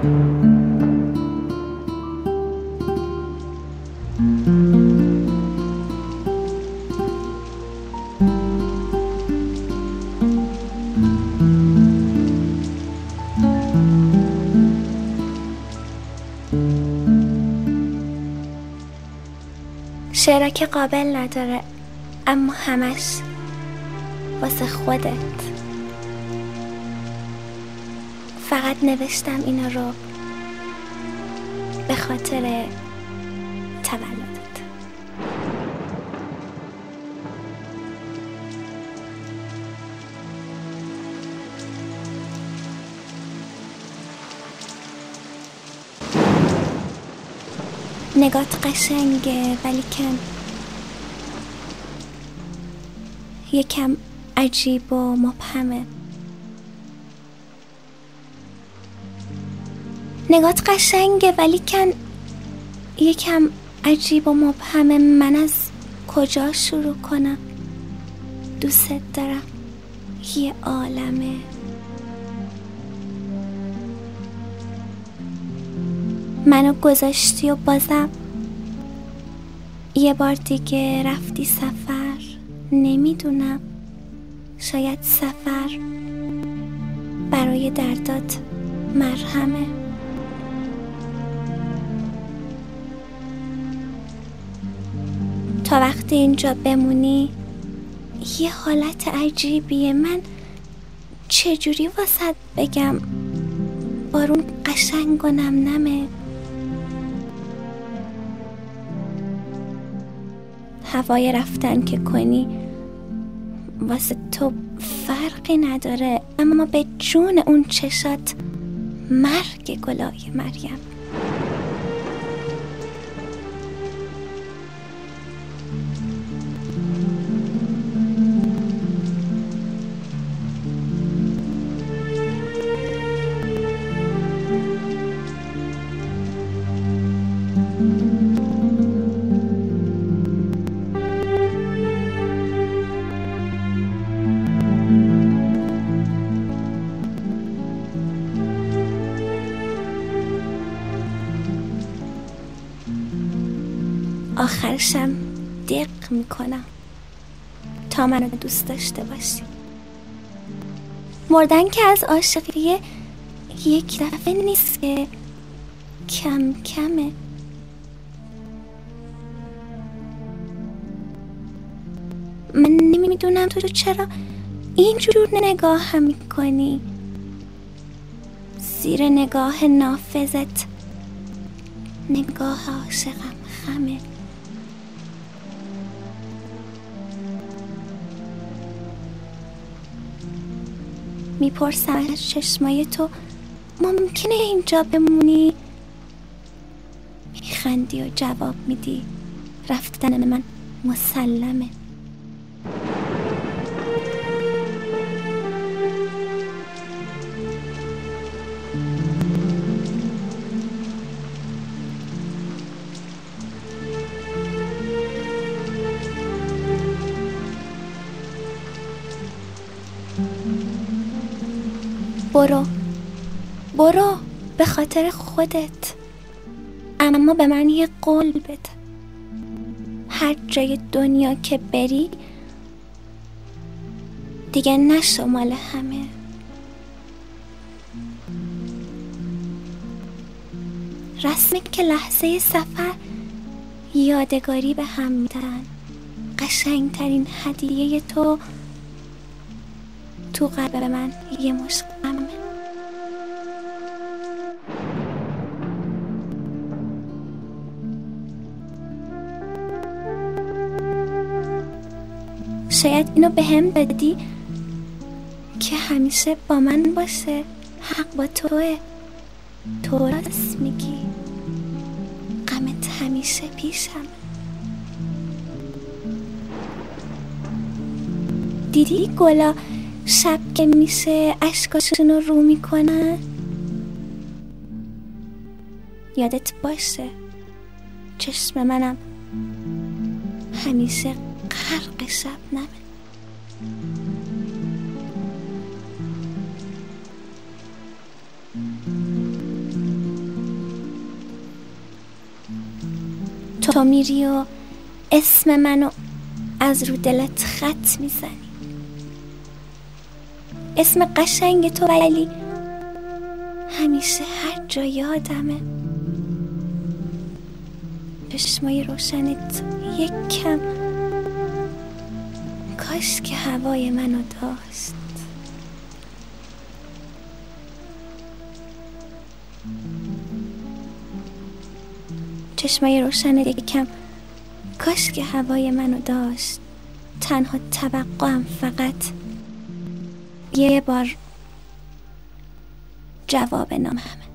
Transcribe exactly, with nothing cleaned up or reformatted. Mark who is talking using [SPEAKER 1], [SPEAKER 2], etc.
[SPEAKER 1] شعرها که قابل نداره، اما همش واسه خودت. فقط نوشتم اینا رو به خاطر تولدت. نگات قشنگه ولی کم یکم عجیب و مبهمه. نگات قشنگه ولی کن یکم عجیب و مبهمه. من از کجا شروع کنم؟ دوست دارم یه عالمه. منو گذاشتی و بازم یه بار دیگه رفتی سفر. نمیدونم، شاید سفر برای دردات مرهمه. تا وقتی اینجا بمونی یه حالت عجیبیه. من چجوری واسط بگم بارون قشنگ و نم نمه. هوای رفتن که کنی واسه تو فرقی نداره، اما به جون اون چشات مرگ گلای مریم. آخرشم دق میکنم تا منو دوست داشته باشی. مردن که از عاشقی یک دفعه نیست که، کم کمه. من نمیدونم تو چرا اینجور نگاه هم میکنی. زیر نگاه نافذت نگاه عاشقم خمه. میپرسم از چشمای تو ممکنه اینجا بمونی؟ میخندی و جواب میدی رفتن من مسلمه. برو برو به خاطر خودت، اما به من یه قول بده. هر جای دنیا که بری دیگه نشو مال همه. رسمی که لحظه سفر یادگاری به هم میدن. قشنگترین هدیه تو تو قلب من یه مشت غمه. شاید اینو به هم دادی که همیشه با من باشه. حق با توه، تو راست میگی. غمت همیشه پیشم. دیدی گلا شب که میشه اشکاشون رو رو میکنن؟ یادت باشه چشم منم همیشه غرق شبنمه. تو میری و اسم منو از رو دلت خط میزنی، اسم قشنگ تو، ولی همیشه هر جا یادمه. چشمای روشنت یک کم کاش که هوای منو داشت. چشمای روشنت یک کم کاش که هوای منو داشت. تنها توقعم فقط یه بار جواب نامه.